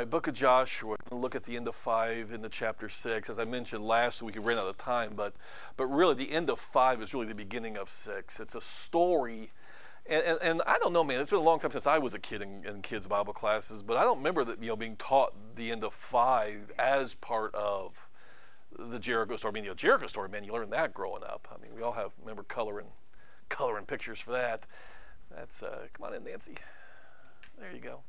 right, book of Joshua. We're going to look at the end of 5 into chapter 6. As I mentioned last week, we ran out of time, but really the end of 5 is really the beginning of 6. It's a story, and I don't know, man, it's been a long time since I was a kid in kids' Bible classes, but I don't remember that, being taught the end of 5 as part of the Jericho story. I mean, Jericho story, man, you learn that growing up. I mean, we all remember coloring pictures for that. That's, come on in, Nancy. There you go.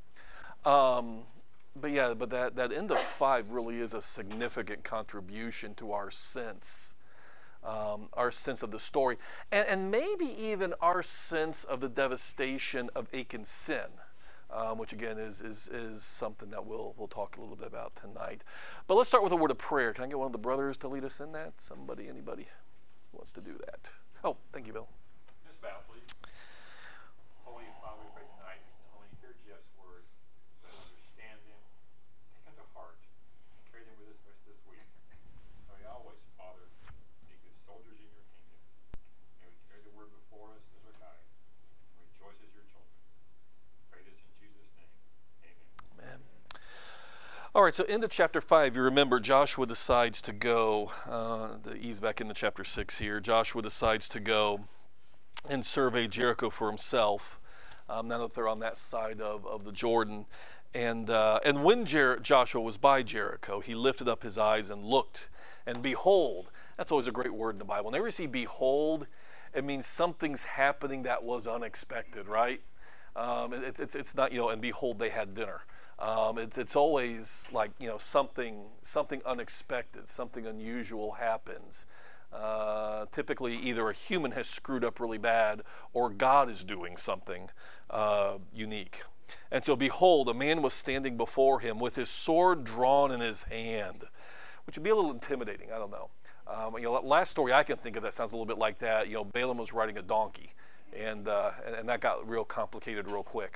But that end of 5 really is a significant contribution to our sense of the story, and maybe even our sense of the devastation of Achan's sin, which again is something that we'll talk a little bit about tonight. But let's start with a word of prayer. Can I get one of the brothers to lead us in that? Anybody who wants to do that? Oh, thank you, Bill. Just bow, please. Holy Father, we pray tonight, only hear Jeff's words, let us understand them, take them to heart, and carry them with us the rest of this week. May we always, Father, be good soldiers in your kingdom. May we carry the word before us as our guide, and rejoice as your children. Pray this in Jesus' name. Amen. Amen. All right, so into chapter 5, you remember Joshua decides to go, to ease back into chapter 6 here, Joshua decides to go and survey Jericho for himself, now that they're on that side of the Jordan. And when Joshua was by Jericho, he lifted up his eyes and looked, and behold, that's always a great word in the Bible. Whenever you see behold, it means something's happening that was unexpected, right? It's not, and behold, they had dinner. It's always like, something unexpected, something unusual happens. Typically either a human has screwed up really bad or God is doing something unique. And so behold, a man was standing before him with his sword drawn in his hand, which would be a little intimidating. I don't know. Last story I can think of that sounds a little bit like that. Balaam was riding a donkey, and that got real complicated real quick.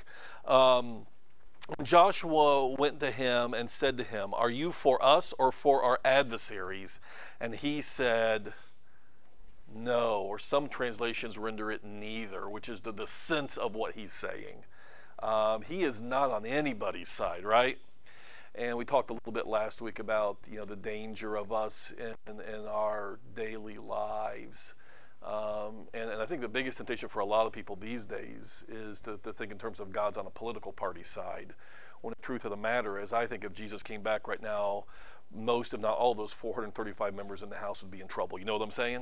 Joshua went to him and said to him, "Are you for us or for our adversaries?" And he said, "No," or some translations render it neither, which is the sense of what he's saying. He is not on anybody's side, right? And we talked a little bit last week about the danger of us in our daily lives. And I think the biggest temptation for a lot of people these days is to think in terms of God's on a political party side, when the truth of the matter is, I think if Jesus came back right now, most, if not all, those 435 members in the House would be in trouble. You know what I'm saying?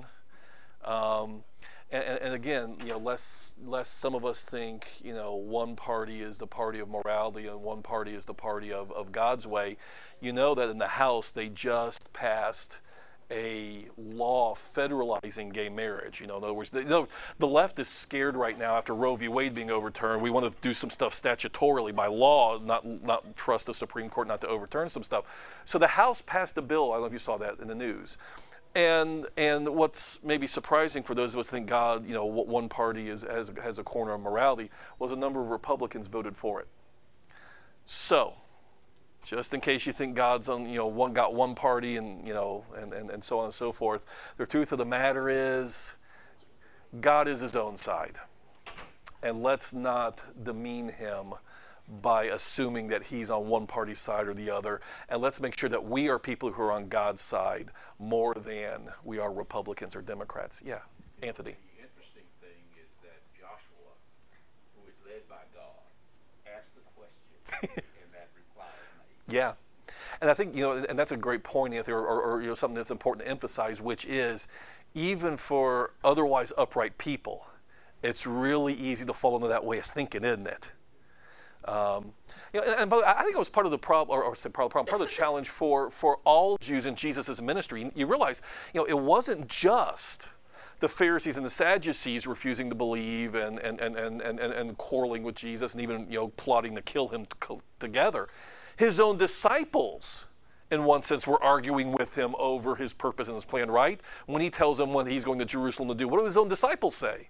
And again, lest some of us think, one party is the party of morality and one party is the party of God's way. You know that in the House they just passed a law federalizing gay marriage. In other words, the left is scared right now after Roe v. Wade being overturned. We want to do some stuff statutorily by law, not trust the Supreme Court not to overturn some stuff. So the House passed a bill. I don't know if you saw that in the news. And what's maybe surprising for those of us who think God, one party has a corner of morality, was a number of Republicans voted for it. So, just in case you think God's on, got one party and so on and so forth, the truth of the matter is, God is his own side. And let's not demean him by assuming that he's on one party's side or the other. And let's make sure that we are people who are on God's side more than we are Republicans or Democrats. Yeah, Anthony. The interesting thing is that Joshua, who is led by God, asked the question and that reply is made. Yeah. And I think, and that's a great point, Anthony, or something that's important to emphasize, which is even for otherwise upright people, it's really easy to fall into that way of thinking, isn't it? And I think it was part of the problem, part of the challenge for all Jews in Jesus' ministry. You realize, it wasn't just the Pharisees and the Sadducees refusing to believe and quarreling with Jesus and even plotting to kill him together. His own disciples, in one sense, were arguing with him over his purpose and his plan. Right? When he tells them what he's going to Jerusalem to do, what do his own disciples say?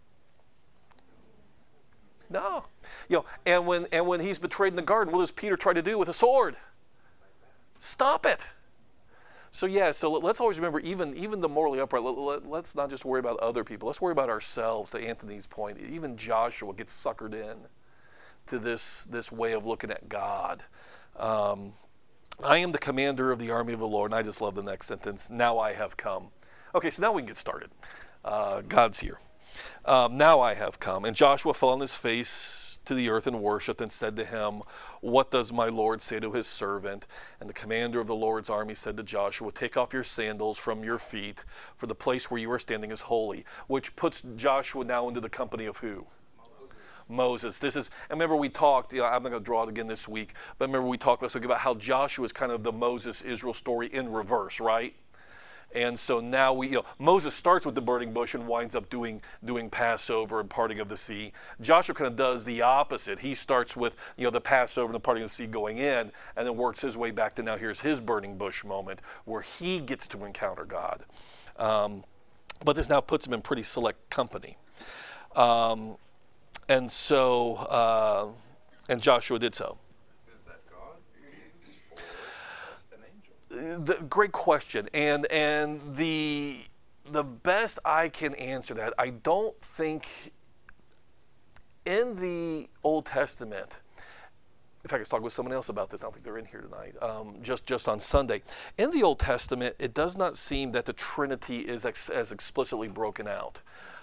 No. And when he's betrayed in the garden, what does Peter try to do with a sword? Stop it. So let's always remember, even the morally upright, let's not just worry about other people. Let's worry about ourselves, to Anthony's point. Even Joshua gets suckered in to this way of looking at God. I am the commander of the army of the Lord. And I just love the next sentence. Now I have come. Okay, so now we can get started. God's here. Now I have come. And Joshua fell on his face to the earth and worshipped and said to him, what does my Lord say to his servant? And the commander of the Lord's army said to Joshua, take off your sandals from your feet, for the place where you are standing is holy. Which puts Joshua now into the company of who? Moses. This is, and remember we talked, I'm not going to draw it again this week, but remember we talked last week about how Joshua is kind of the Moses-Israel story in reverse, right? And so now Moses starts with the burning bush and winds up doing Passover and parting of the sea. Joshua kind of does the opposite. He starts with the Passover and the parting of the sea going in, and then works his way back to now here's his burning bush moment where he gets to encounter God. But this now puts him in pretty select company. And Joshua did so. Great question, and the best I can answer that, I don't think in the Old Testament. In fact, I was talking with someone else about this. I don't think they're in here tonight. Just on Sunday, in the Old Testament, it does not seem that the Trinity is as explicitly broken out,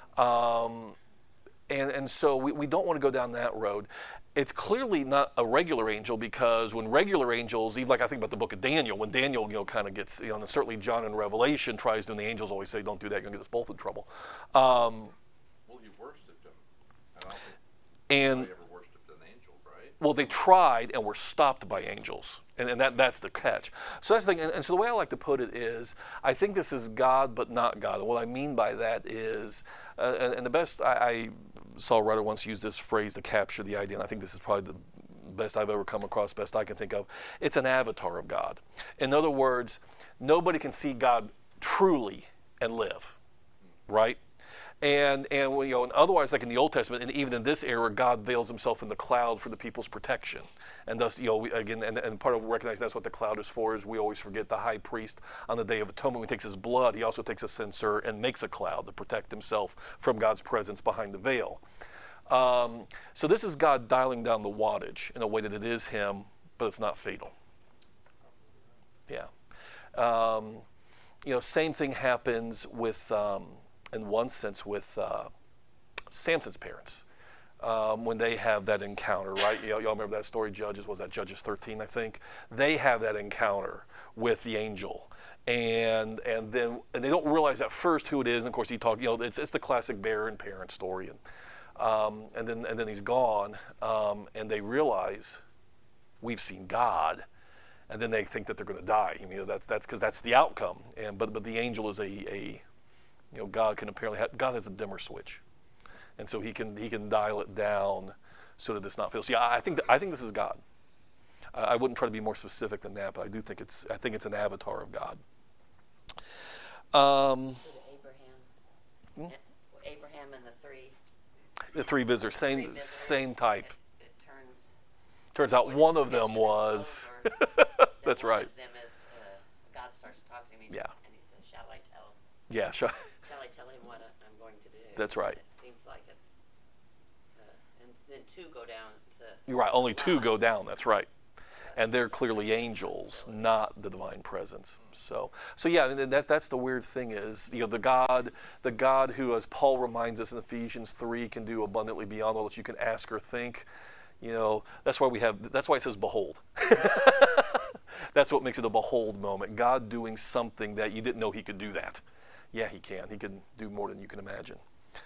and so we don't want to go down that road. It's clearly not a regular angel, because when regular angels, even like I think about the book of Daniel, when Daniel kind of gets, and certainly John in Revelation tries to, and the angels always say, don't do that, you're going to get us both in trouble. Well, he worshipped him. I don't think anybody ever worshipped an angel, right? Well, they tried and were stopped by angels. And that's the catch. So that's the thing. And so the way I like to put it is, I think this is God, but not God. And what I mean by that is, and the best, I saw a writer once use this phrase to capture the idea, and I think this is probably the best I've ever come across, best I can think of. It's an avatar of God. In other words, nobody can see God truly and live, right? And otherwise, like in the Old Testament, and even in this era, God veils himself in the cloud for the people's protection. And thus, and part of recognizing that's what the cloud is for is we always forget the high priest on the Day of Atonement, when he takes his blood, he also takes a censer and makes a cloud to protect himself from God's presence behind the veil. So this is God dialing down the wattage in a way that it is him, but it's not fatal. Yeah. Same thing happens with, in one sense, with Samson's parents. When they have that encounter, right? Y'all remember that story, Judges 13, I think? They have that encounter with the angel. And they don't realize at first who it is. And of course, it's the classic bear and parent story. And then he's gone, and they realize we've seen God. And then they think that they're going to die. That's because that's the outcome. But the angel is God can apparently God has a dimmer switch. And so he can dial it down so that it's not fatal. So yeah, I think this is God. I wouldn't try to be more specific than that, but I think it's an avatar of God. Abraham and the three visitors, same type. It turns out one of them was. That's right. One of them is God starts talking to me. Yeah. And he says, "Shall I tell him? Yeah, sure. Shall I tell him what I'm going to do?" That's right. It seems like it's, and then two go down to. You're right. Only two go down. That's right. And they're clearly angels, not the divine presence. So yeah, and that's the weird thing is, the God who, as Paul reminds us in Ephesians 3, can do abundantly beyond all that you can ask or think. That's why it says behold. That's what makes it a behold moment. God doing something that you didn't know he could do that. Yeah, he can. He can do more than you can imagine.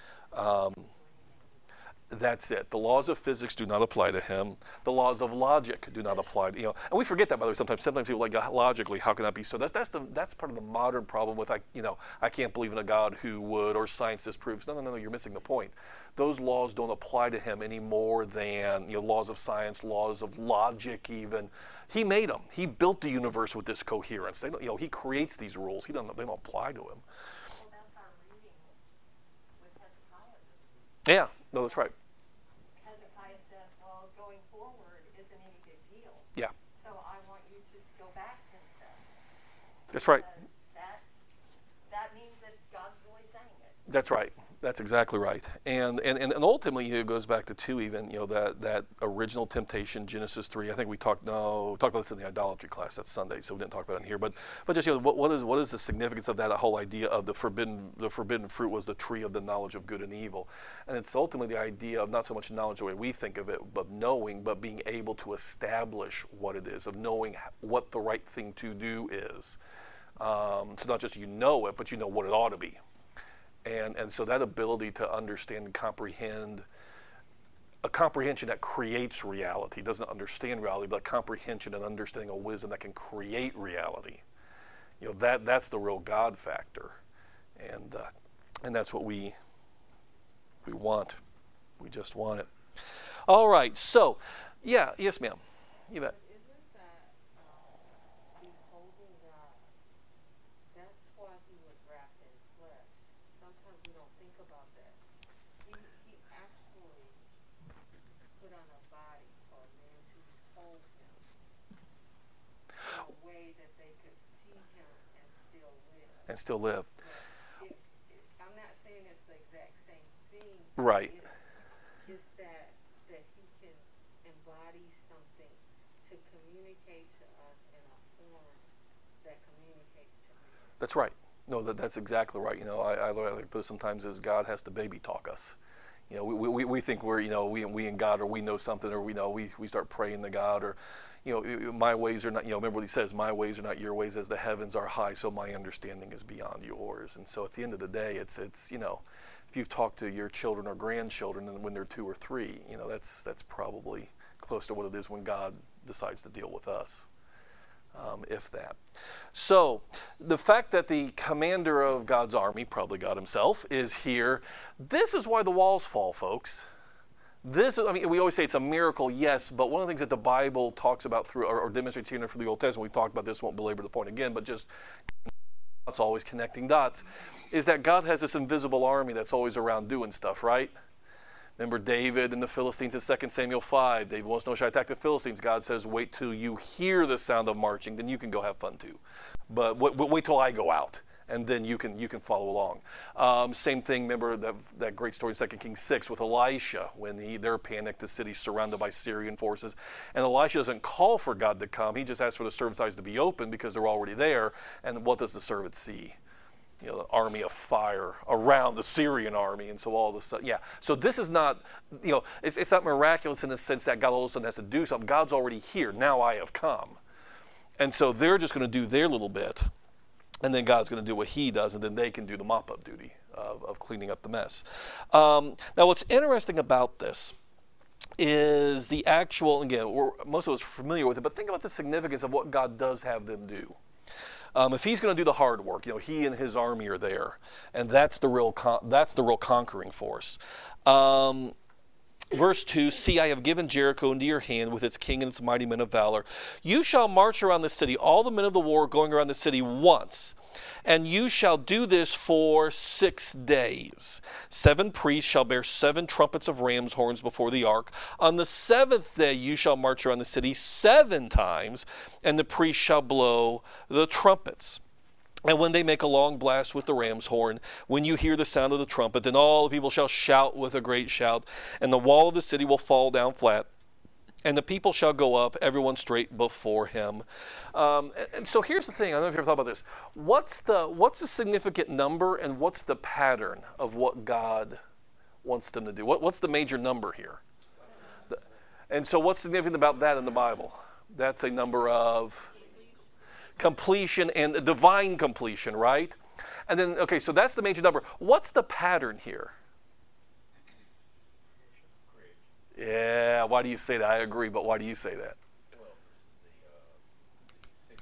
That's it. The laws of physics do not apply to him. The laws of logic do not apply to, and we forget that, by the way, sometimes people like, logically, how can that be so? That's part of the modern problem with, I can't believe in a God who would, or science disproves. No, you're missing the point. Those laws don't apply to him any more than, laws of science, laws of logic even. He made them. He built the universe with this coherence. He creates these rules. They don't apply to him. Well, that's our reading with Hezekiah this week. Yeah, no, that's right. Hezekiah says, well, going forward isn't any big deal. Yeah. So I want you to go back 10 steps. That's right. Because that means that God's really saying it. That's right. That's exactly right. And ultimately it goes back to two even, that original temptation, Genesis 3. I think we talked about this in the idolatry class. That's Sunday, so we didn't talk about it in here. But just what is the significance of that whole idea of the forbidden fruit was the tree of the knowledge of good and evil. And it's ultimately the idea of not so much knowledge the way we think of it, but knowing, but being able to establish what it is, of knowing what the right thing to do is. So not just you know it, but you know what it ought to be. And so that ability to understand and comprehend, a comprehension that creates reality, doesn't understand reality, but a comprehension and understanding of wisdom that can create reality. That's the real God factor. And that's what we want. We just want it. All right, so, yeah, yes, ma'am. You bet. Isn't that beholding God? That's why he was wrapped in flesh. Sometimes we don't think about that. He actually put on a body for a man to behold him in a way that they could see him and still live. And still live. I'm not saying it's the exact same thing. Right. It's that he can embody something to communicate to us in a form that communicates to man. That's right. No, that's exactly right. I like to put it sometimes as God has to baby talk us. We think we're, we and God, or we know something, or we start praying to God, or, my ways are not, remember what he says, my ways are not your ways, as the heavens are high, so my understanding is beyond yours. And so at the end of the day, it's if you've talked to your children or grandchildren, and when they're 2 or 3, that's probably close to what it is when God decides to deal with us. If that. So the fact that the commander of God's army, probably God himself, is here, this is why the walls fall, folks. We always say it's a miracle, yes, but one of the things that the Bible talks about through or demonstrates here for the Old Testament, we've talked about this, won't belabor the point again, but just it's always connecting dots, is that God has this invisible army that's always around doing stuff, right? Remember David and the Philistines in 2 Samuel 5. David wants to know, should I attack the Philistines? God says, wait till you hear the sound of marching, then you can go have fun too. But wait till I go out, and then you can follow along. Same thing, remember that great story in 2 Kings 6 with Elisha, when they're panicked, the city's surrounded by Syrian forces. And Elisha doesn't call for God to come. He just asks for the servant's eyes to be open because they're already there. And what does the servant see? The army of fire around the Syrian army, and so all of a sudden, yeah. So this is not, it's not miraculous in the sense that God all of a sudden has to do something. God's already here. Now I have come. And so they're just going to do their little bit, and then God's going to do what he does, and then they can do the mop-up duty of cleaning up the mess. Now what's interesting about this is the actual, again, most of us are familiar with it, but think about the significance of what God does have them do. If he's going to do the hard work, he and his army are there, and that's the real conquering force. Verse 2, see, I have given Jericho into your hand with its king and its mighty men of valor. You shall march around the city, all the men of the war going around the city once. And you shall do this for 6 days. 7 priests shall bear 7 trumpets of ram's horns before the ark. On the 7th day you shall march around the city 7 times, and the priests shall blow the trumpets. And when they make a long blast with the ram's horn, when you hear the sound of the trumpet, then all the people shall shout with a great shout, and the wall of the city will fall down flat. And the people shall go up, everyone straight before him. And so here's the thing. I don't know if you ever thought about this. What's the significant number, and what's the pattern of what God wants them to do? What's the major number here? And so what's significant about that in the Bible? That's a number of completion and divine completion, right? And then, okay, so that's the major number. What's the pattern here? Yeah, why do you say that? I agree, but why do you say that? Well, the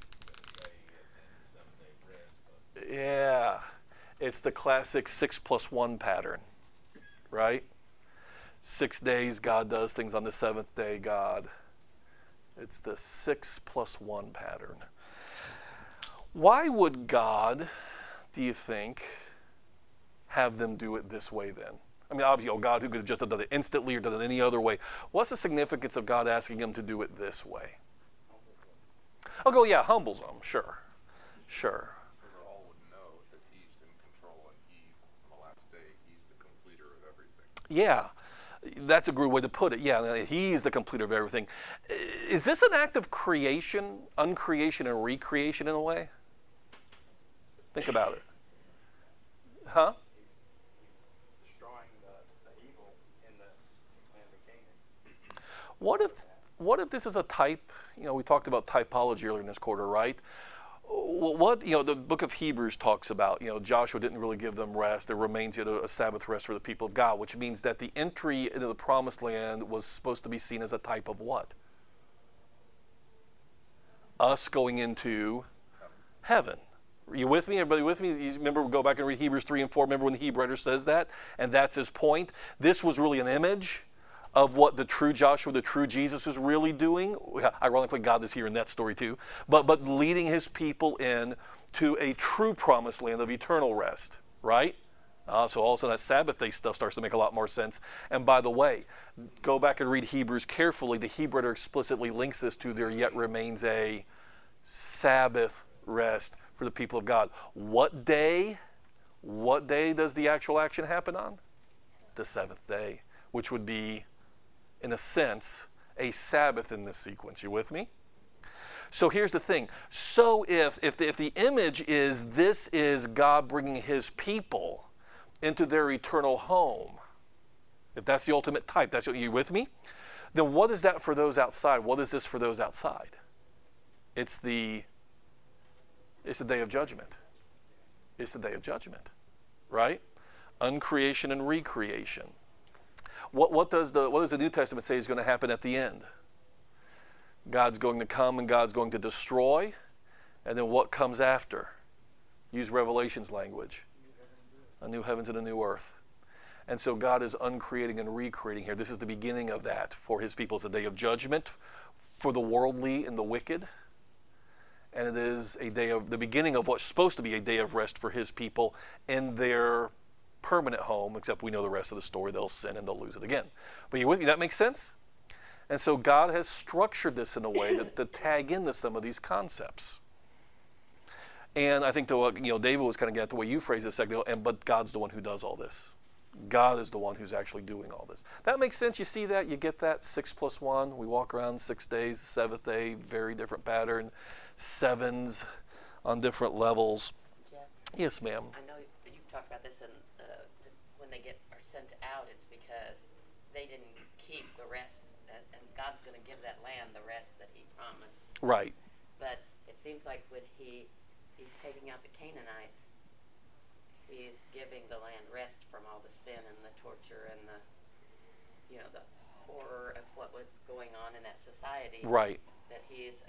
6th day and then 7 day rest. Yeah, it's the classic 6+1 pattern, right? 6 days, God does things. On the 7th day, God. It's the 6+1 pattern. Why would God, do you think, have them do it this way then? I mean, obviously, God who could have just done it instantly or done it any other way. What's the significance of God asking him to do it this way? Oh, yeah, humbles them, sure. So that all would know that he's in control, and he, on the last day, he's the Yeah, that's a good way to put it. Yeah, he's the completer of everything. Is this an act of creation, uncreation, and recreation in a way? Think about it. Huh? Destroying the evil in the land of Canaan. What if this is a type? We talked about typology earlier in this quarter, right? What the book of Hebrews talks about, Joshua didn't really give them rest. There remains yet a Sabbath rest for the people of God, which means that the entry into the promised land was supposed to be seen as a type of what? Us going into heaven. Are you with me? Everybody with me? You remember, go back and read Hebrews 3 and 4. Remember when the Hebrew writer says that? And that's his point. This was really an image of what the true Joshua, the true Jesus is really doing. Ironically, God is here in that story too. But leading his people in to a true promised land of eternal rest, right? So also that Sabbath day stuff starts to make a lot more sense. And by the way, go back and read Hebrews carefully. The Hebrew writer explicitly links this to there yet remains a Sabbath rest for the people of God. What day does the actual action happen on? The seventh day, which would be, in a sense, a Sabbath in this sequence. You with me? So here's the thing. So if the image is this is God bringing his people into their eternal home, if that's the ultimate type, that's what you with me? Then what is that for those outside? What is this for those outside? It's the day of judgment. It's the day of judgment, right? Uncreation and recreation. What does the New Testament say is going to happen at the end? God's going to come and God's going to destroy, and then what comes after? Use Revelation's language. A new heavens and a new earth. And so God is uncreating and recreating here. This is the beginning of that for his people. It's a day of judgment for the worldly and the wicked. And it is the beginning of what's supposed to be a day of rest for his people in their permanent home, except we know the rest of the story. They'll sin and they'll lose it again. But you with me? That makes sense? And so God has structured this in a way to tag into some of these concepts. And I think David was kind of getting at the way you phrased it a second ago, but God's the one who does all this. God is the one who's actually doing all this. That makes sense. You see that? You get that? 6 + 1. We walk around 6 days. The seventh day, very different pattern. 7s on different levels. Jeff, Yes, ma'am. I know you've talked about this, and when they are sent out, it's because they didn't keep the rest, and God's going to give that land the rest that he promised. Right. But it seems like when he's taking out the Canaanites, he's giving the land rest from all the sin and the torture and the horror of what was going on in that society. Right. That he's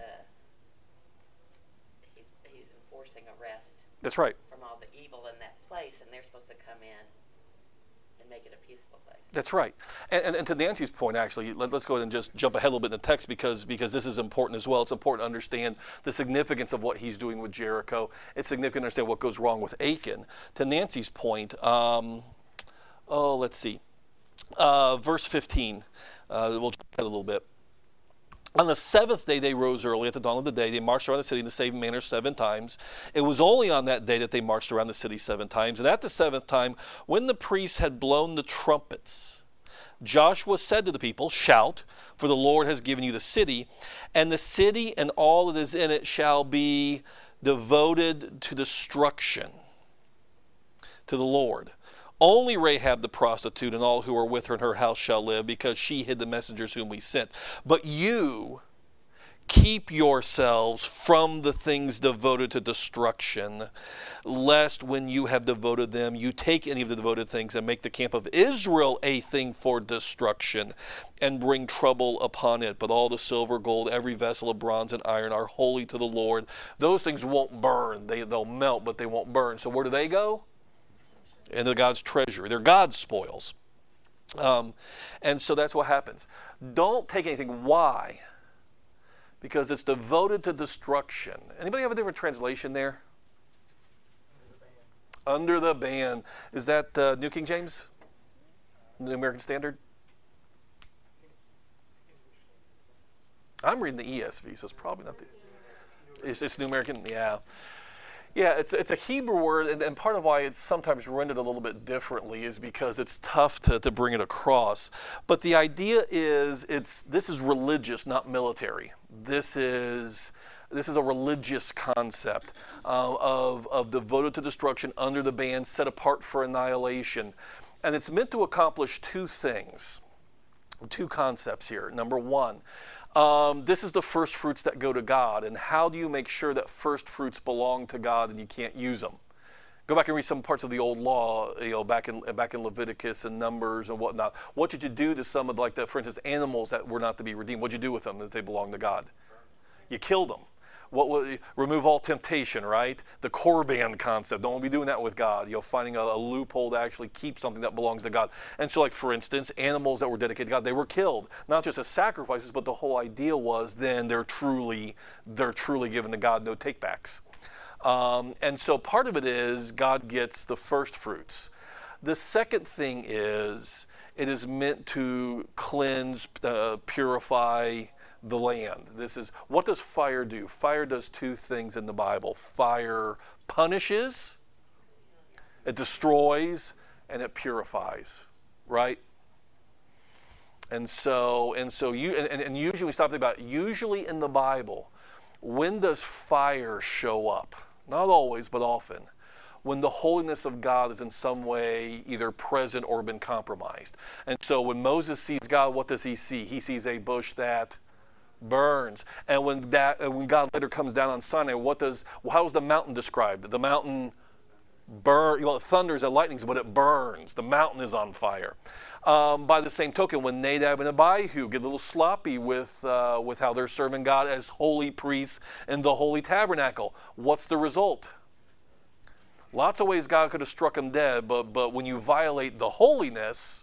enforcing a rest. That's right. From all the evil in that place, and they're supposed to come in and make it a peaceful place. That's right. And to Nancy's point, actually, let's go ahead and just jump ahead a little bit in the text because this is important as well. It's important to understand the significance of what he's doing with Jericho. It's significant to understand what goes wrong with Achan. To Nancy's point, let's see. Verse 15. We'll jump ahead a little bit. On the seventh day they rose early at the dawn of the day. They marched around the city in the same manner 7 times. It was only on that day that they marched around the city 7 times. And at the 7th time, when the priests had blown the trumpets, Joshua said to the people, "Shout, for the Lord has given you the city, and the city and all that is in it shall be devoted to destruction, to the Lord. Only Rahab the prostitute and all who are with her in her house shall live, because she hid the messengers whom we sent. But you keep yourselves from the things devoted to destruction, lest when you have devoted them, you take any of the devoted things and make the camp of Israel a thing for destruction and bring trouble upon it. But all the silver, gold, every vessel of bronze and iron are holy to the Lord." Those things won't burn. They'll melt, but they won't burn. So where do they go? Into God's treasury. They're God's spoils. And so that's what happens. Don't take anything. Why? Because it's devoted to destruction. Anybody have a different translation there? Under the ban. Is that New King James? New American Standard? I'm reading the ESV, so it's probably not the... It's New American? Yeah. Yeah, it's a Hebrew word, and part of why it's sometimes rendered a little bit differently is because it's tough to bring it across. But the idea is this is religious, not military. This is a religious concept of devoted to destruction, under the ban, set apart for annihilation. And it's meant to accomplish two things, two concepts here. Number one, this is the first fruits that go to God. And how do you make sure that first fruits belong to God and you can't use them? Go back and read some parts of the old law, back in Leviticus and Numbers and whatnot. What did you do to some of, like, for instance, animals that were not to be redeemed? What did you do with them if they belonged to God? You killed them. Remove all temptation, right? The Korban concept. Don't be doing that with God. Finding a loophole to actually keep something that belongs to God. And so, like, for instance, animals that were dedicated to God, they were killed, not just as sacrifices, but the whole idea was then they're truly given to God, no takebacks. And so part of it is God gets the first fruits. The second thing is it is meant to cleanse, purify the land. What does fire do? Fire does two things in the Bible. Fire punishes, it destroys, and it purifies, right? And usually we stop to think about, usually in the Bible, when does fire show up? Not always, but often. When the holiness of God is in some way either present or been compromised. And so when Moses sees God, what does he see? He sees a bush that burns. And when God later comes down on Sinai, how is the mountain described? The mountain burns. It thunders and lightnings, but it burns. The mountain is on fire. By the same token, when Nadab and Abihu get a little sloppy with how they're serving God as holy priests in the holy tabernacle, what's the result? Lots of ways God could have struck them dead, but when you violate the holiness,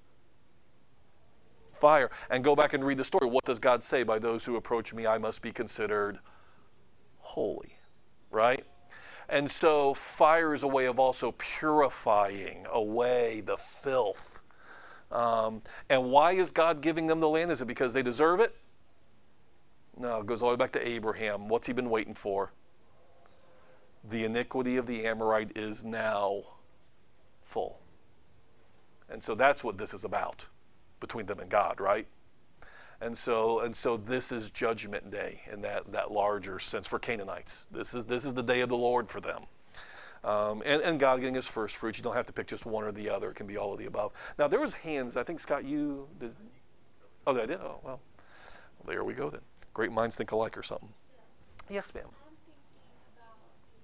fire. And go back and read the story. What does God say? By those who approach me, I must be considered holy, right? And so fire is a way of also purifying away the filth. And why is God giving them the land? Is it because they deserve it? No, it goes all the way back to Abraham. What's he been waiting for? The iniquity of the Amorite is now full. And so that's what this is about, between them and God, right? And so this is Judgment Day in that larger sense for Canaanites. This is the day of the Lord for them. And God getting his first fruits. You don't have to pick just one or the other. It can be all of the above. Now, there was hands. I think, Scott, you did. Oh, I did? Oh, well, there we go then. Great minds think alike or something. Yes, ma'am. I'm thinking about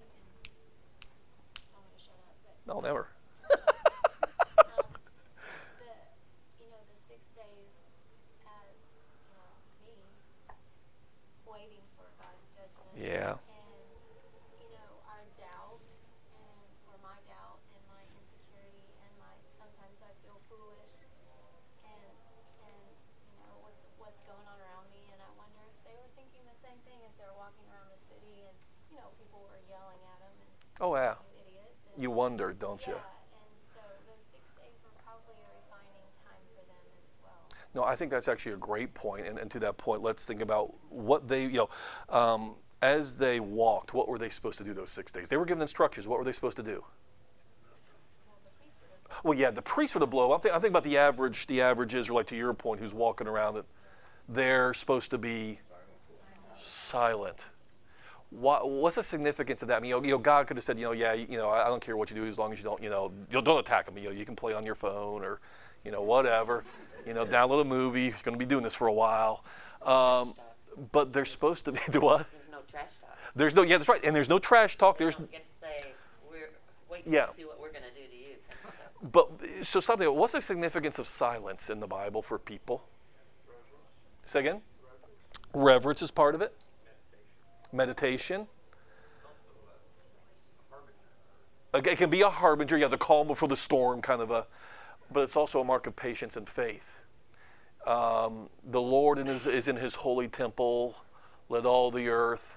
I'm going to shut up. But, No, never. the 6 days as me waiting for God's judgment. Yeah. And, our doubt or my doubt and my insecurity and sometimes I feel foolish and what's going on around me, and I wonder if they were thinking the same thing as they're walking around the city and, people were yelling at them and Oh, yeah. you idiot. And, You wonder, don't you? yeah, and so those 6 days were probably a refining time for them as well. No, I think that's actually a great point. And to that point, let's think about what they, as they walked, what were they supposed to do those 6 days? They were given instructions. What were they supposed to do? Well, yeah, the priests were the blow. I'm thinking about the average Israelite, to your point, who's walking around, that they're supposed to be silent. What's the significance of that? I mean, God could have said, I don't care what you do as long as you don't attack them. You can play on your phone or, whatever. Download a movie. You're going to be doing this for a while. But they're supposed to be, do what? There's no trash talk. Yeah, that's right. And there's no trash talk. They There's don't get to say, wait till Yeah. you see what we're going to do to you. But so something. What's the significance of silence in the Bible for people? Say again. Reverence is part of it. Meditation. It can be a harbinger. Yeah, the calm before the storm, kind of but it's also a mark of patience and faith. The Lord is in His holy temple. Let all the earth.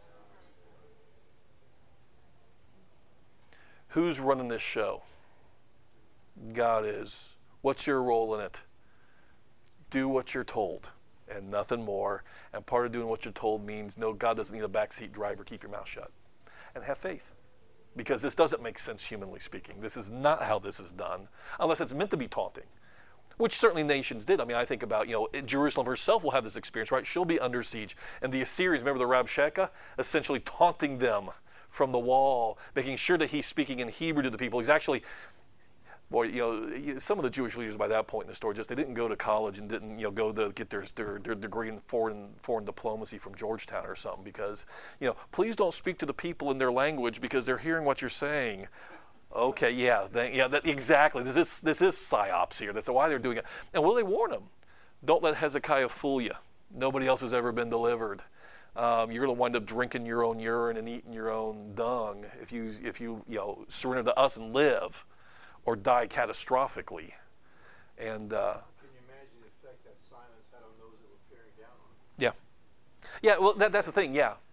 Who's running this show? God is. What's your role in it? Do what you're told and nothing more. And part of doing what you're told means, no, God doesn't need a backseat driver. Keep your mouth shut. and have faith. Because this doesn't make sense humanly speaking. This is not how this is done, unless it's meant to be taunting, which certainly nations did. I mean, I think about, Jerusalem herself will have this experience, right? She'll be under siege. And the Assyrians, remember the Rabshakeh, essentially taunting them from the wall, making sure that he's speaking in Hebrew to the people. He's actually, some of the Jewish leaders by that point in the story, they didn't go to college and didn't, go to get their degree in foreign diplomacy from Georgetown or something, because, please don't speak to the people in their language because they're hearing what you're saying. Okay, exactly. This is psyops here. That's why they're doing it. And will they warn them? Don't let Hezekiah fool you. Nobody else has ever been delivered. You're going to wind up drinking your own urine and eating your own dung if you surrender to us and live, or die catastrophically. And can you imagine the effect that silence had on those that were peering down on them? Yeah. Well, that's the thing. Yeah.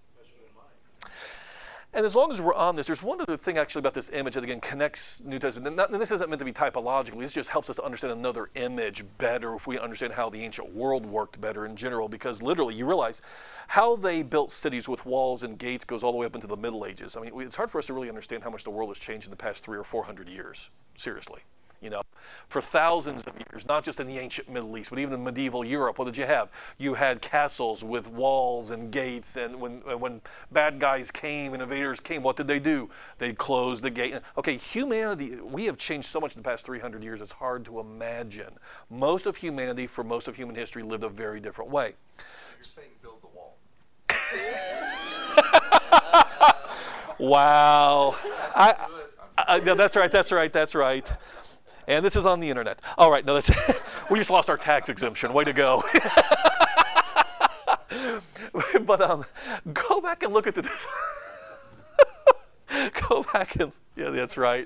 And as long as we're on this, there's one other thing actually about this image that again connects New Testament. And this isn't meant to be typologically. This just helps us to understand another image better if we understand how the ancient world worked better in general. Because literally, you realize how they built cities with walls and gates goes all the way up into the Middle Ages. I mean, it's hard for us to really understand how much the world has changed in the past 300 or 400 years. Seriously. For thousands of years, not just in the ancient Middle East, but even in medieval Europe, what did you have? You had castles with walls and gates, and when bad guys came and invaders came, what did they do? They'd close the gate. Okay, humanity, we have changed so much in the past 300 years, it's hard to imagine. Most of humanity, for most of human history, lived a very different way. You're saying build the wall. Wow. No, that's right. And this is on the internet. All right, no, we just lost our tax exemption. Way to go. But go back and look at this. Go back and, that's right.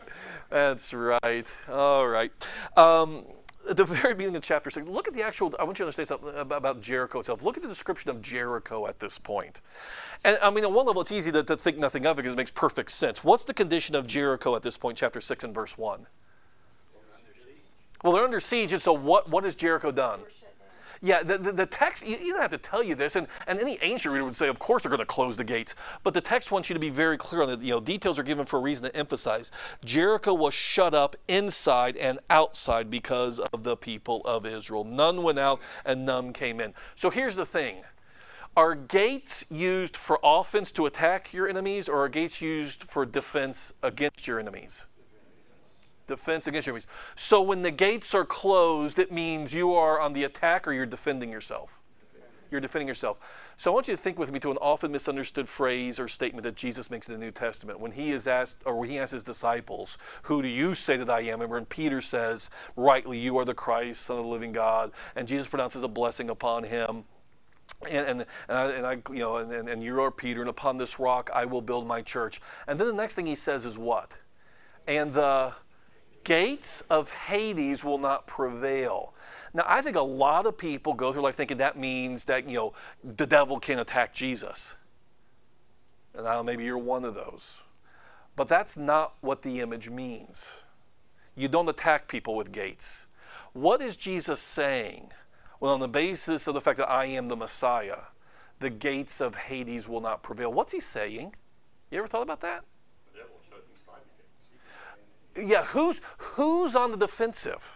All right. At the very beginning of chapter 6, look at the actual, I want you to understand something about Jericho itself. Look at the description of Jericho at this point. And I mean, on one level, it's easy to think nothing of it because it makes perfect sense. What's the condition of Jericho at this point, chapter 6 and verse 1? Well, they're under siege, and so what has Jericho done? Yeah, the text, you don't have to tell you this, and any ancient reader would say, of course they're going to close the gates. But the text wants you to be very clear on it. Details are given for a reason to emphasize. Jericho was shut up inside and outside because of the people of Israel. None went out and none came in. So here's the thing. Are gates used for offense to attack your enemies, or are gates used for defense against your enemies? Defense against your enemies. So when the gates are closed, it means you are on the attack or you're defending yourself. You're defending yourself. So I want you to think with me to an often misunderstood phrase or statement that Jesus makes in the New Testament. When he is asked, or when he asks his disciples, who do you say that I am? And when Peter says, rightly, you are the Christ, Son of the living God. And Jesus pronounces a blessing upon him. And you are Peter, and upon this rock I will build my church. And then the next thing he says is what? And the gates of Hades will not prevail. Now, I think a lot of people go through life thinking that means that, the devil can attack Jesus. And maybe you're one of those. But that's not what the image means. You don't attack people with gates. What is Jesus saying? Well, on the basis of the fact that I am the Messiah, the gates of Hades will not prevail. What's he saying? You ever thought about that? Yeah, who's on the defensive?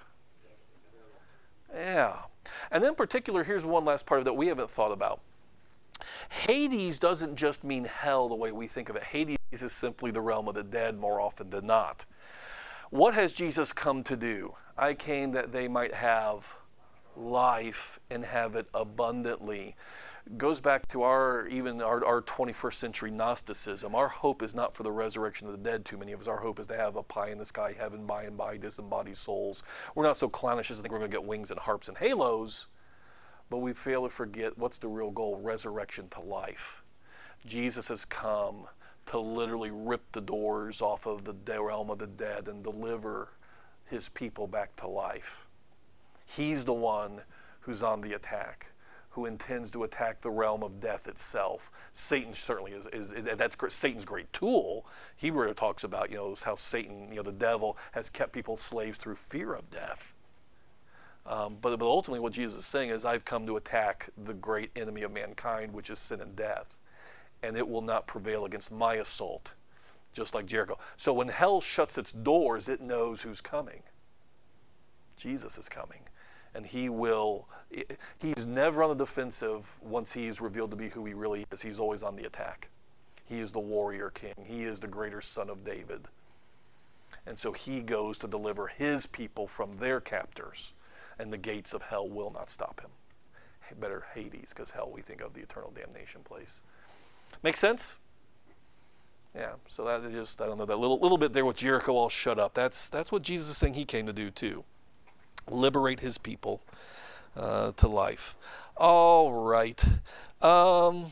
Yeah. And in particular, here's one last part of that we haven't thought about. Hades doesn't just mean hell the way we think of it. Hades is simply the realm of the dead more often than not. What has Jesus come to do? I came that they might have life and have it abundantly. Goes back to our 21st century Gnosticism. Our hope is not for the resurrection of the dead, too many of us. Our hope is to have a pie in the sky heaven by and by, disembodied souls. We're not so clownish as to think we're going to get wings and harps and halos, but we fail to forget what's the real goal: resurrection to life. Jesus has come to literally rip the doors off of the realm of the dead and deliver his people back to life. He's the one who's on the attack, who intends to attack the realm of death itself. Satan certainly is that's Satan's great tool. Hebrew talks about, how Satan, the devil, has kept people slaves through fear of death. But ultimately what Jesus is saying is, I've come to attack the great enemy of mankind, which is sin and death. and it will not prevail against my assault, just like Jericho. So when hell shuts its doors, it knows who's coming. Jesus is coming. And he's never on the defensive once he's revealed to be who he really is. He's always on the attack. He is the warrior king. He is the greater son of David. And so he goes to deliver his people from their captors, and the gates of hell will not stop him. Better Hades, because hell we think of the eternal damnation place. Make sense? Yeah, so that is just, I don't know, that little bit there with Jericho all shut up. That's what Jesus is saying he came to do too. Liberate his people to life. All right. So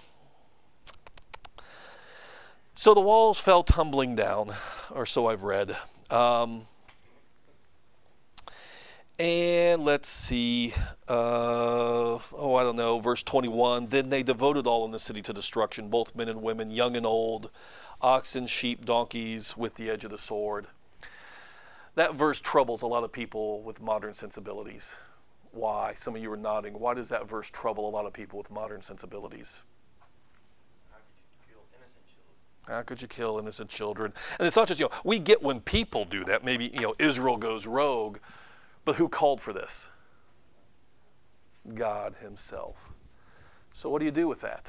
the walls fell tumbling down, or so I've read. And let's see. I don't know. Verse 21. Then they devoted all in the city to destruction, both men and women, young and old, oxen, sheep, donkeys, with the edge of the sword. That verse troubles a lot of people with modern sensibilities. Why? Some of you are nodding. Why does that verse trouble a lot of people with modern sensibilities? How could you kill innocent children? And it's not just, we get when people do that. Maybe, Israel goes rogue. But who called for this? God himself. So what do you do with that?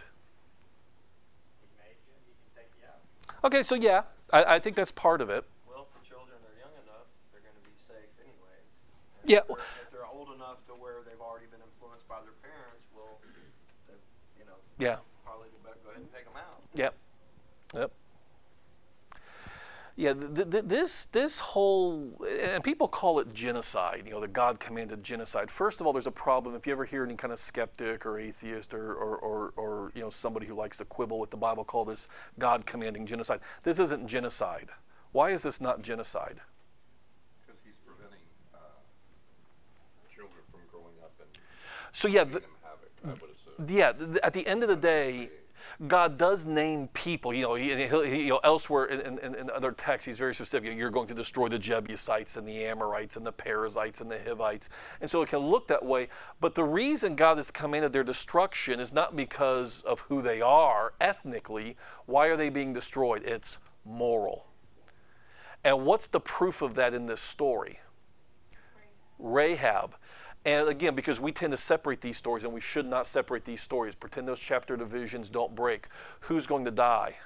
Okay, so yeah, I think that's part of it. Well, if the children are young enough, they're going to be safe anyways. And Yeah. If they're old enough to where they've already been influenced by their parents, well, Yeah. probably better go ahead and take them out. Yep. Yeah, this whole, and people call it genocide, the God commanded genocide. First of all, there's a problem. If you ever hear any kind of skeptic or atheist or somebody who likes to quibble with the Bible, call this God commanding genocide. This isn't genocide. Why is this not genocide? Because he's preventing children from growing up and So yeah, doing them havoc, I would assume. yeah. At the end of the day, God does name people. He elsewhere in other texts, he's very specific. You're going to destroy the Jebusites and the Amorites and the Perizzites and the Hivites. And so it can look that way. But the reason God has commanded their destruction is not because of who they are ethnically. Why are they being destroyed? It's moral. And what's the proof of that in this story? Rahab. And again, because we tend to separate these stories, and we should not separate these stories. Pretend those chapter divisions don't break. Who's going to die?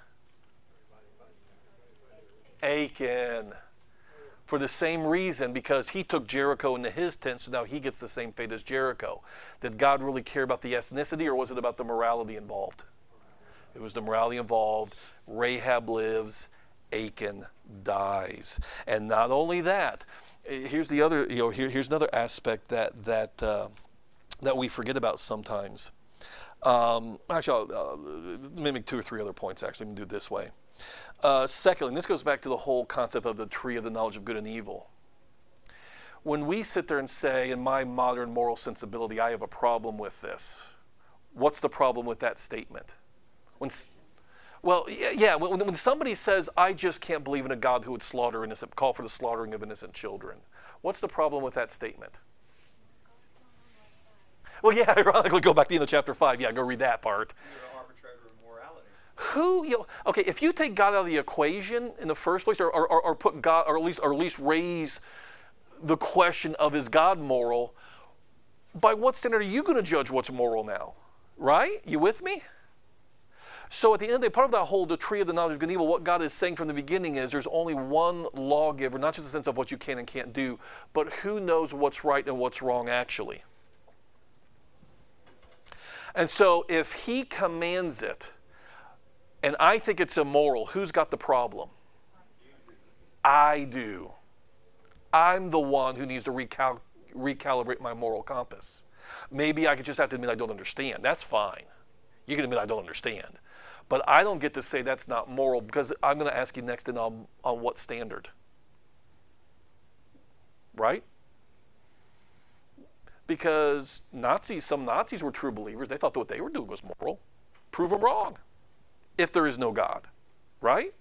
Achan. For the same reason, because he took Jericho into his tent, so now he gets the same fate as Jericho. Did God really care about the ethnicity, or was it about the morality involved? It was the morality involved. Rahab lives, Achan dies. And not only that, here's the other, here's another aspect that we forget about sometimes. Actually, I'll make 2 or 3 other points. Actually, I'm going to do it this way. Secondly, and this goes back to the whole concept of the tree of the knowledge of good and evil. When we sit there and say, in my modern moral sensibility, I have a problem with this, what's the problem with that statement? When somebody says, I just can't believe in a God who would call for the slaughtering of innocent children, what's the problem with that statement? Well, yeah, ironically, go back to the end of chapter 5. Yeah, go read that part. You're an arbitrator of morality. Okay, if you take God out of the equation in the first place, or put God, or at least raise the question of, is God moral, by what standard are you going to judge what's moral now? Right? You with me? So at the end of the day, part of that whole, the tree of the knowledge of good and evil, what God is saying from the beginning is there's only one lawgiver, not just a sense of what you can and can't do, but who knows what's right and what's wrong actually. And so if he commands it, and I think it's immoral, who's got the problem? I do. I'm the one who needs to recalibrate my moral compass. Maybe I could just have to admit I don't understand. That's fine. You can admit I don't understand. But I don't get to say that's not moral, because I'm going to ask you next on what standard. Right? Because some Nazis were true believers. They thought that what they were doing was moral. Prove them wrong. If there is no God. Right?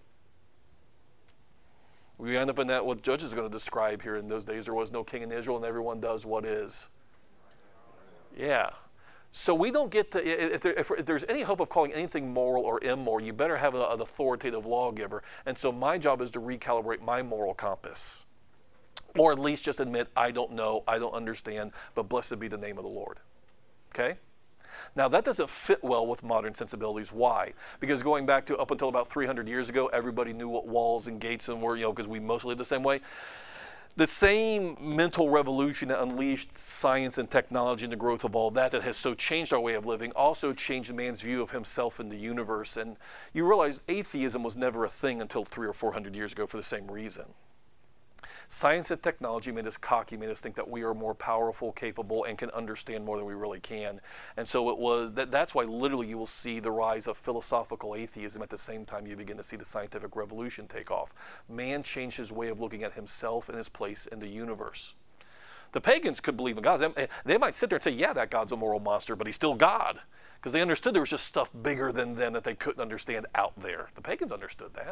We end up in that, what Judges is going to describe here. In those days there was no king in Israel, and everyone does what is. Yeah. So we don't get to, if there's any hope of calling anything moral or immoral, you better have an authoritative lawgiver. And so my job is to recalibrate my moral compass. Or at least just admit, I don't know, I don't understand, but blessed be the name of the Lord. Okay? Now that doesn't fit well with modern sensibilities. Why? Because going back to up until about 300 years ago, everybody knew what walls and gates and were, because we mostly lived the same way. The same mental revolution that unleashed science and technology and the growth of all that has so changed our way of living also changed man's view of himself and the universe. And you realize atheism was never a thing until 300 or 400 years ago for the same reason. Science and technology made us cocky, made us think that we are more powerful, capable, and can understand more than we really can. And so it was that's why literally you will see the rise of philosophical atheism at the same time you begin to see the scientific revolution take off. Man changed his way of looking at himself and his place in the universe. The pagans could believe in God. They might sit there and say, yeah, that God's a moral monster, but he's still God. Because they understood there was just stuff bigger than them that they couldn't understand out there. The pagans understood that.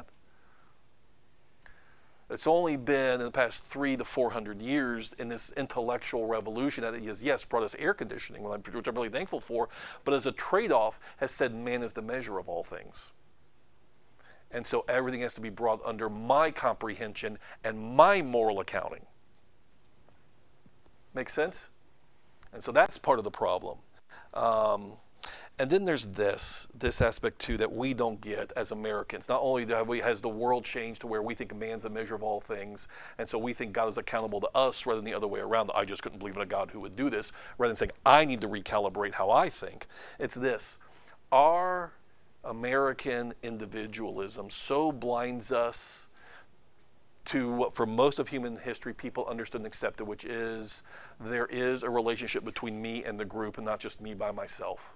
It's only been in the past 300 to 400 years in this intellectual revolution that it has, yes, brought us air conditioning, which I'm really thankful for, but as a trade-off has said man is the measure of all things. And so everything has to be brought under my comprehension and my moral accounting. Make sense? And so that's part of the problem. And then there's this aspect too that we don't get as Americans. Not only has the world changed to where we think man's a measure of all things, and so we think God is accountable to us rather than the other way around. I just couldn't believe in a God who would do this, rather than saying I need to recalibrate how I think. It's this. Our American individualism so blinds us to what for most of human history people understood and accepted, which is there is a relationship between me and the group and not just me by myself.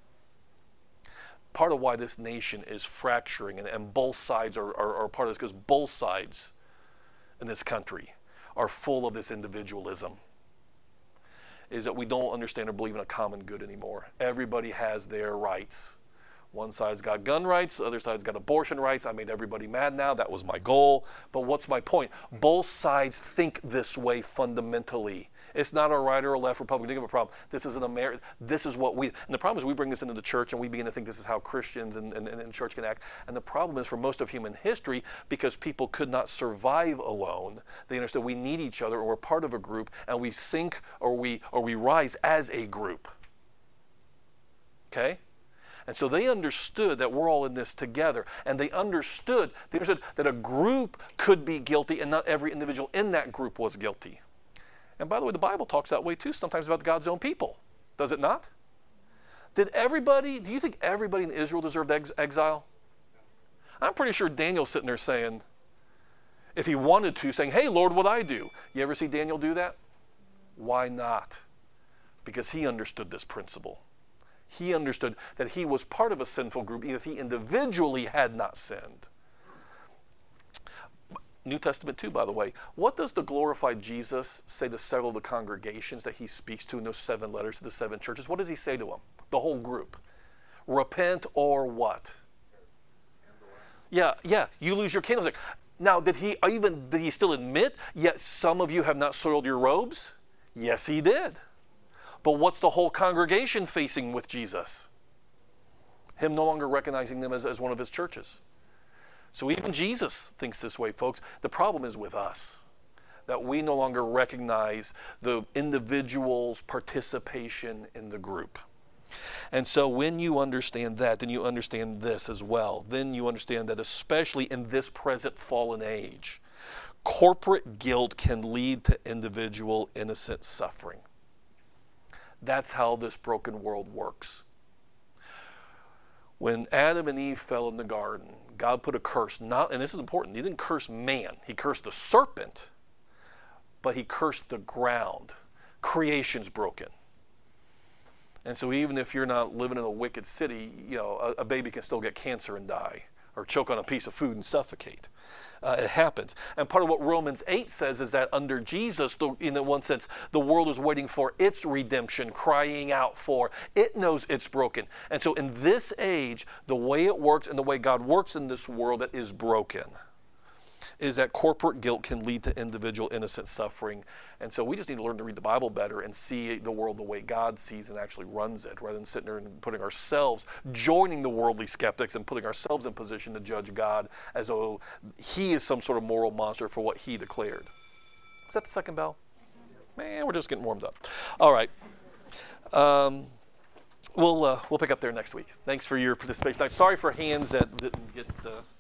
Part of why this nation is fracturing, and both sides are part of this, because both sides in this country are full of this individualism, is that we don't understand or believe in a common good anymore. Everybody has their rights. One side's got gun rights, the other side's got abortion rights. I made everybody mad now. That was my goal. But what's my point? Both sides think this way fundamentally. It's not a right or a left Republican problem. This is this is what we, and the problem is we bring this into the church and we begin to think this is how Christians and the church can act. And the problem is for most of human history, because people could not survive alone, they understood we need each other, or we're part of a group, and we sink or we rise as a group. Okay? And so they understood that we're all in this together. And they understood that a group could be guilty and not every individual in that group was guilty. And by the way, the Bible talks that way too, sometimes about God's own people. Does it not? Do you think everybody in Israel deserved exile? I'm pretty sure Daniel's sitting there saying, if he wanted to, saying, hey, Lord, what'd I do? You ever see Daniel do that? Why not? Because he understood this principle. He understood that he was part of a sinful group, even if he individually had not sinned. New Testament too, by the way. What does the glorified Jesus say to several of the congregations that he speaks to in those 7 letters to the 7 churches? What does he say to them? The whole group. Repent or what? Yeah, you lose your candlestick. Now, did he still admit, yet some of you have not soiled your robes? Yes, he did. But what's the whole congregation facing with Jesus? Him no longer recognizing them as one of his churches. So even Jesus thinks this way, folks. The problem is with us, that we no longer recognize the individual's participation in the group. And so when you understand that, then you understand this as well. Then you understand that especially in this present fallen age, corporate guilt can lead to individual innocent suffering. That's how this broken world works. When Adam and Eve fell in the garden, God put a curse, and this is important, he didn't curse man. He cursed the serpent, but he cursed the ground. Creation's broken. And so even if you're not living in a wicked city, a baby can still get cancer and die, or choke on a piece of food and suffocate. It happens. And part of what Romans 8 says is that under Jesus, in one sense, the world is waiting for its redemption, crying out for. It knows it's broken. And so in this age, the way it works and the way God works in this world, that is broken. is that corporate guilt can lead to individual innocent suffering. And so we just need to learn to read the Bible better and see the world the way God sees and actually runs it, rather than sitting there and putting ourselves, joining the worldly skeptics and putting ourselves in position to judge God as though he is some sort of moral monster for what he declared. Is that the second bell? Man, we're just getting warmed up. All right. We'll pick up there next week. Thanks for your participation. I'm sorry for hands that didn't get